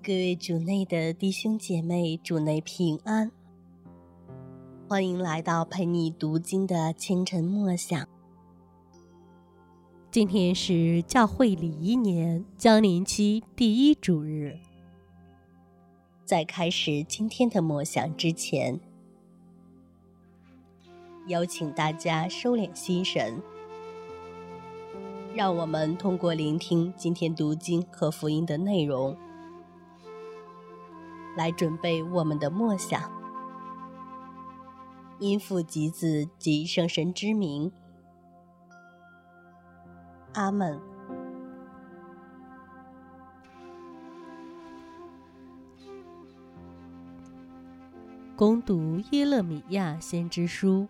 各位主内的弟兄姐妹，主内平安，欢迎来到陪你读经的清晨默想。今天是教会礼仪年将临期第一主日。在开始今天的默想之前，邀请大家收敛心神，让我们通过聆听今天读经和福音的内容，来准备我们的默想。因父及子及圣神之名，阿们。恭读耶勒米亚先知书。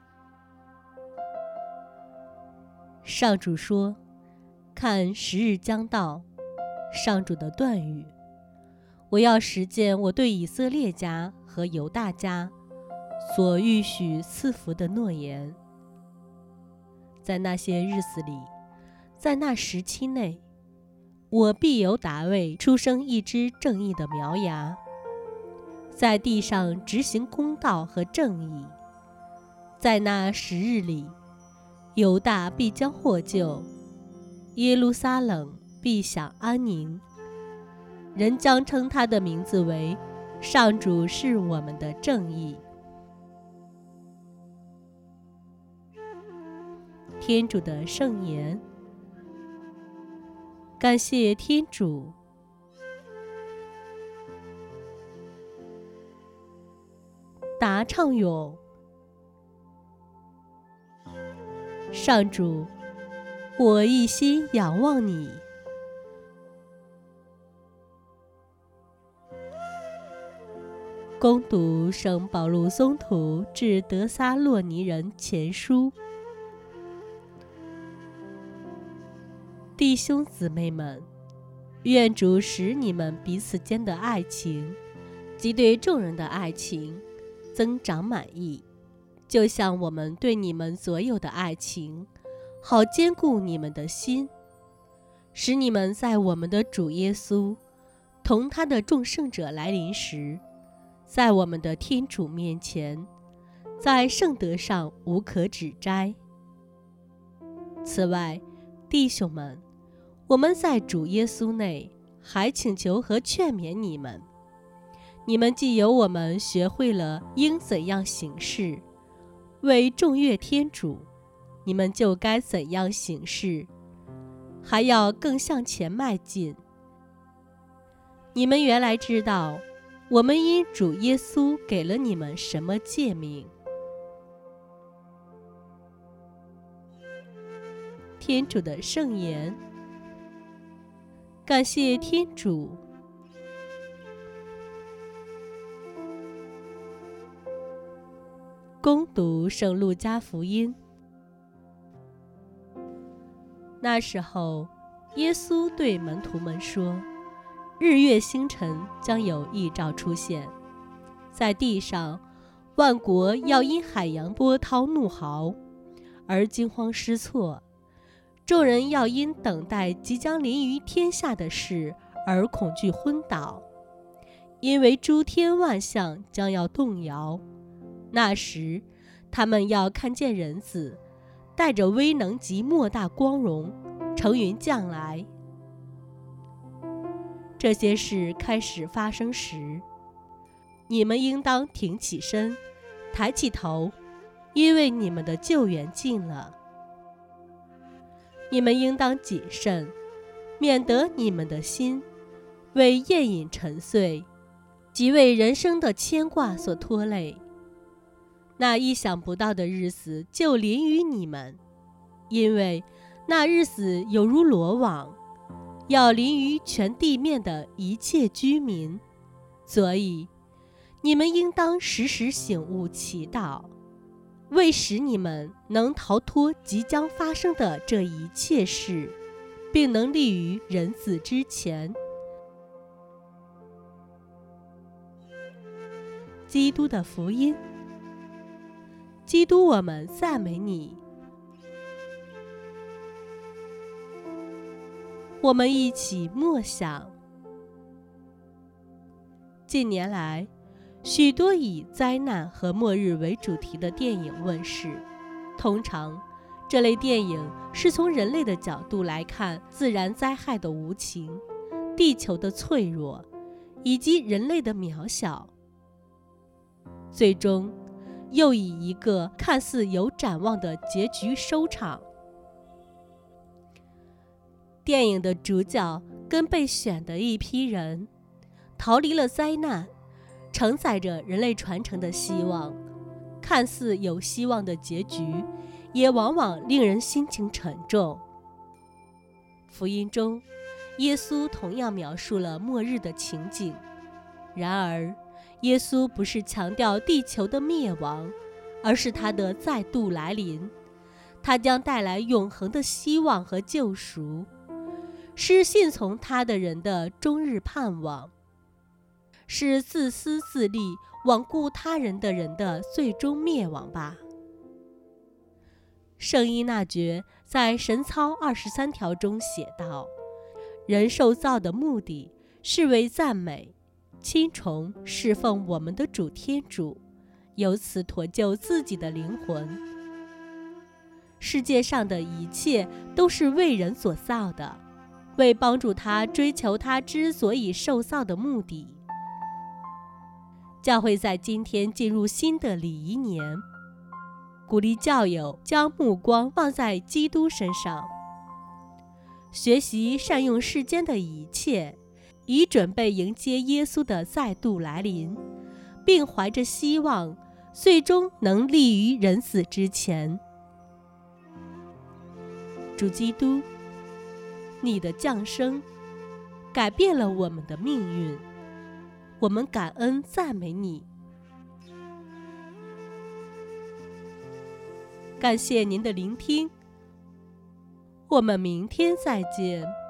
上主说：看，时日将到，上主的断语，我要实践我对以色列家和犹大家所预许赐福的诺言。在那些日子里，在那时期内，我必由达味出生一只正义的苗芽，在地上执行公道和正义。在那时日里，犹大必将获救，耶路撒冷必享安宁。人将称他的名字为上主是我们的正义。天主的圣言。感谢天主。答唱咏。上主，我一心仰望你。恭读圣保禄宗徒致得撒洛尼人前书。弟兄姊妹们，愿主使你们彼此间的爱情及对众人的爱情增长满意，就像我们对你们所有的爱情，好坚固你们的心，使你们在我们的主耶稣同他的众圣者来临时，在我们的天主面前，在圣德上无可指摘。此外，弟兄们，我们在主耶稣内还请求和劝勉你们。你们既由我们学会了应怎样行事，为众悦天主，你们就该怎样行事，还要更向前迈进。你们原来知道，我们因主耶稣给了你们什么诫命。天主的圣言。感谢天主。恭读圣路加福音。那时候，耶稣对门徒们说：日月星辰将有异兆出现，在地上，万国要因海洋波涛怒嚎而惊慌失措，众人要因等待即将临于天下的事而恐惧昏倒，因为诸天万象将要动摇。那时，他们要看见人子带着威能及莫大光荣，乘云降来。这些事开始发生时，你们应当挺起身，抬起头，因为你们的救援近了。你们应当谨慎，免得你们的心为宴饮沉睡，即为人生的牵挂所拖累。那意想不到的日子就临于你们，因为那日子有如罗网，要临于全地面的一切居民。所以你们应当时时醒悟祈祷，为使你们能逃脱即将发生的这一切事，并能立于人子之前。基督的福音。基督，我们赞美你。我们一起默想。 近年来，许多以灾难和末日为主题的电影问世。通常，这类电影是从人类的角度来看自然灾害的无情、地球的脆弱以及人类的渺小，最终又以一个看似有展望的结局收场。电影的主角跟被选的一批人逃离了灾难，承载着人类传承的希望。看似有希望的结局，也往往令人心情沉重。福音中，耶稣同样描述了末日的情景，然而，耶稣不是强调地球的灭亡，而是它的再度来临。它将带来永恒的希望和救赎，是信从他的人的终日盼望，是自私自利、罔顾他人的人的最终灭亡吧。圣依纳爵在神操23条中写道：人受造的目的是为赞美、亲从、侍奉我们的主天主，由此妥救自己的灵魂。世界上的一切都是为人所造的，为帮助他追求他之所以受造的目的。教会在今天进入新的礼仪年，鼓励教友将目光放在基督身上，学习善用世间的一切，以准备迎接耶稣的再度来临，并怀着希望，最终能立于人死之前。主基督，你的降生改变了我们的命运，我们感恩赞美你。感谢您的聆听，我们明天再见。